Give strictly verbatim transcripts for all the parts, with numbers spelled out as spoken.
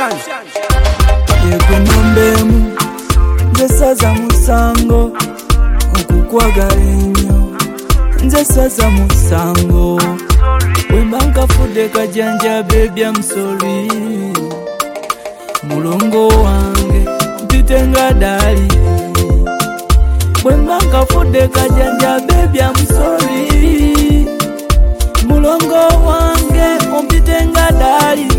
Eruption. Yegwe nambemu nze saza musango okukwagala ennyo nze saza musango wemba nkafudde kajanja baby I'm sorry mulongo wange mpite nga dali wemba nkafudde kajanja baby I'm sorry mulongo wange mpite nga dali.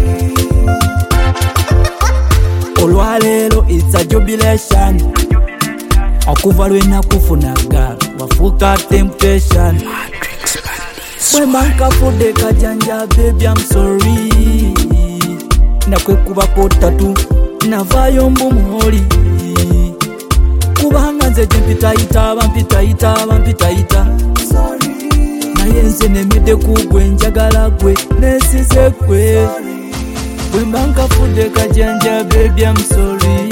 Olwaleero it's a jubilation okuva lwena kufunaga wafuuka temptation wemba nkafudde kajanja baby I'm sorry nakwekubako tatu navaayo mbumuholi kubanga nze gye mpitayita bampitayita bampitayita naye nze nemedde kugwe njagala gwe nesize gwe wemba nkafudde kajanja baby I'm sorry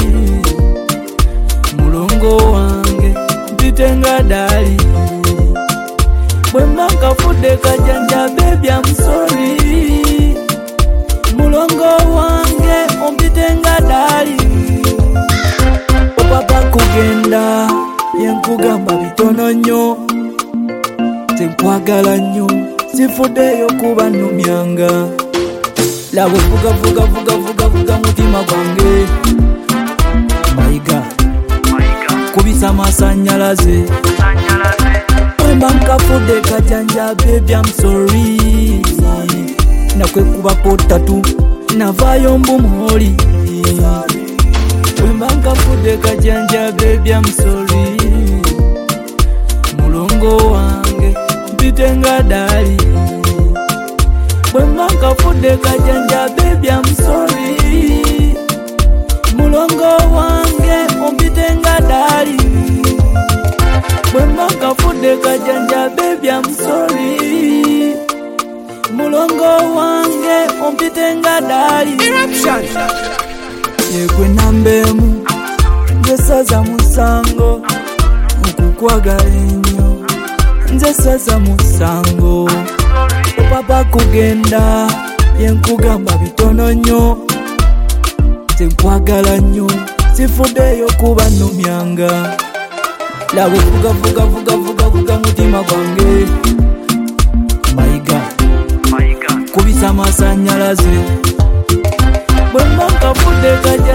mulongo wange mpite nga dali wemba nkafudde kajanja baby I'm sorry mulongo wange mpite nga dali. Opapa kugenda yenkugamba bitono nnyo tenkwagala nnyo sifuddeyo kuba nnumyanga labo vuga vuga vuga vuga vuga mutima gwange mayiga kubisa masanyalaze wemba nkafudde kajanja baby I'm sorry nakwekubako tatu navaayo mbumuholi wemba nkafudde kajanja baby I'm sorry mulongo wange mpite nga dali wemba nkafudde kajanja baby I'm sorry mulongo wange mpite nga dali wemba nkafudde kajanja baby I'm sorry mulongo wange mpite nga dali. Eruption. Yegwe nambemu nze saza musango okukwagala ennyo nze saza musango opapa kugenda yenkugamba bitono nnyo tenkwagala nnyo sifuddeyo kuba nnumyanga labo vuga vuga vuga vuga vuga mutima gwange mayiga kubisa masanyalaze wemba nkafudde